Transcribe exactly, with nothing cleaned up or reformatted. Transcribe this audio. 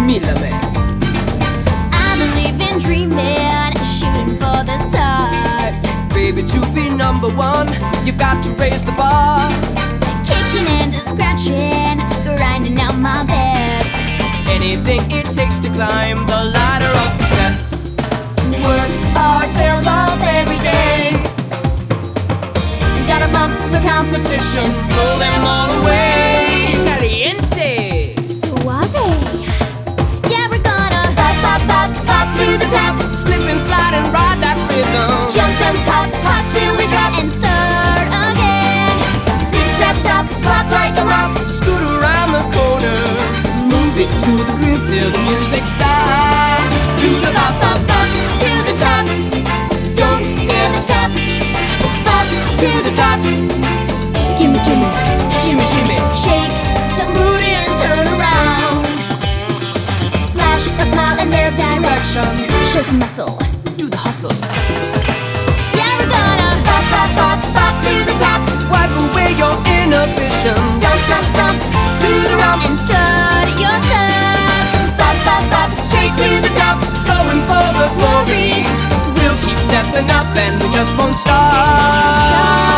Mírame. I believe in dreaming, shooting for the stars. Baby, to be number one, you got to raise the bar. Kicking and a scratching, grinding out my best. Anything it takes to climb the ladder of success. Work our tails off every day. Gotta bump the competition, blow them all away. Caliente. Suave. Yeah, we're gonna pop, pop, pop, pop to the top. Slip and slide and ride that rhythm. Jump and pop, pop till we drop and start again. Zip, zap, zap, pop like a mop. Scoot around the corner, move it to the groove till the music stops. Do the bop, bop, bop to the top. Don't ever stop. Bop to the top. Gimme, gimme, Shimmy, shimmy. shake some booty and turn around. Flash a smile in their direction. Show some muscle. Do the hustle. Yeah, we're gonna pop, pop, pop, pop to the top. Wipe away your inhibitions. Stomp, stomp, stomp to the rump and strut your stuff. Pop, pop, pop straight to the top. Going for the glory. We'll keep stepping up and we just won't stop. Stop.